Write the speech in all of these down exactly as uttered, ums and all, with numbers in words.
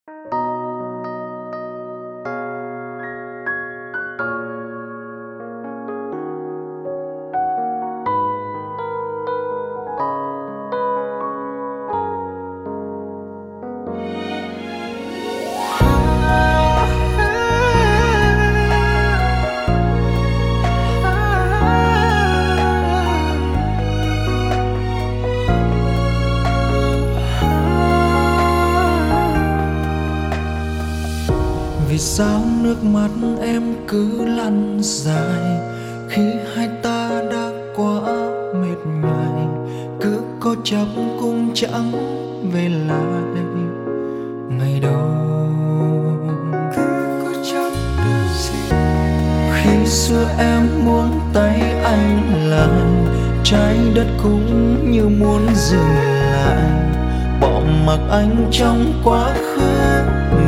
Vì sao nước mắt em cứ lăn dài khi hai ta đã quá mệt nhoài, cứ có chấp cũng chẳng về lại ngày đầu. Cứ có chấp được gì khi xưa em muốn tay anh lại, trái đất cũng như muốn dừng lại, bỏ mặc anh trong quá khứ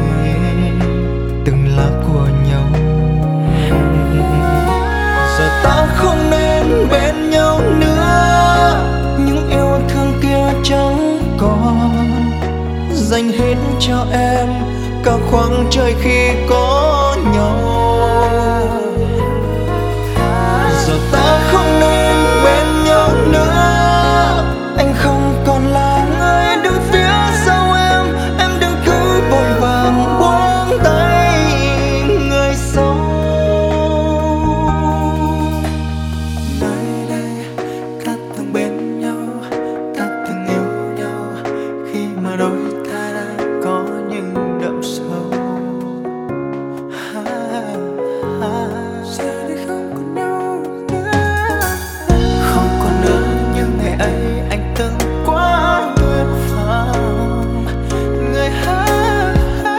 từng là của nhau. Giờ ta không nên bên nhau nữa, những yêu thương kia chẳng còn, dành hết cho em cả khoảng trời khi có nhau. Giờ ta không nên bên nhau nữa, anh không còn là người đứng phía sau em, em đừng cứ vội vàng buông tay người sau. Nơi đây ta từng bên nhau, ta từng yêu nhau khi mà đôi ta đã có những đậm sâu. Giờ đây không còn đâu nữa, không còn nữa như ngày ấy anh từng quá tuyệt vọng. Người hát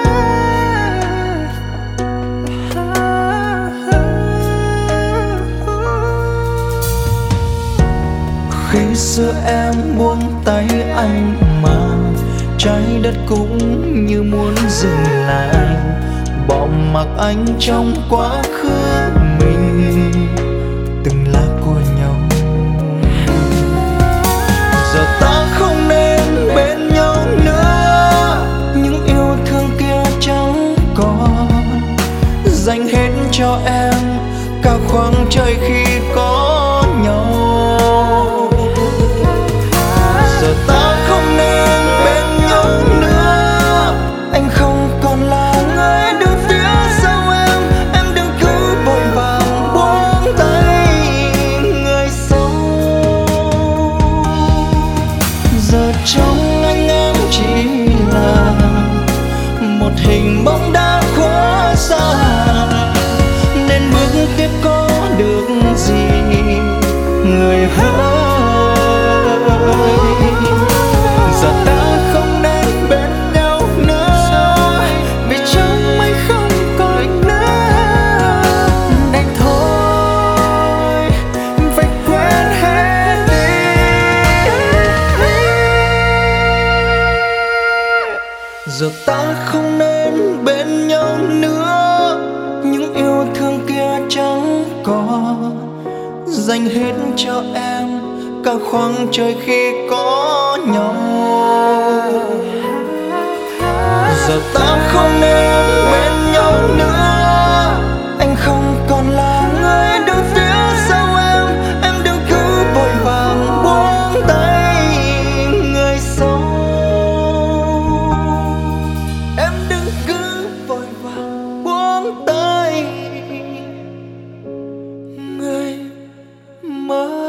khi xưa em buông tay anh mà trái đất cũng như muốn dừng lại, bỏ mặc anh trong quá khứ mình từng là của nhau. Giờ ta không nên bên nhau nữa, những yêu thương kia chẳng còn, dành hết cho em cả khoảng trời khi có nhau. Giờ ta không nên bên nhau nữa, anh không còn là người đứng phía sau em, em đừng cứ vội vàng buông tay người sau. Giờ trong anh em chỉ là một hình bóng đá quá xa, nên bước tiếp có được gì người hỡi. Giờ ta không nên bên nhau nữa, vì trong anh không còn nữa, đành thôi phải quên hết đi. Giờ ta không nên bên nhau nữa, những yêu thương kia chẳng còn, dành hết cho em cả khoảng trời khi có nhau. Giờ ta không nên bên nhau nữa, anh không còn là người đứng phía sau em, em đừng cứ vội vàng buông tay người sau. Em đừng cứ vội vàng buông tay người mới.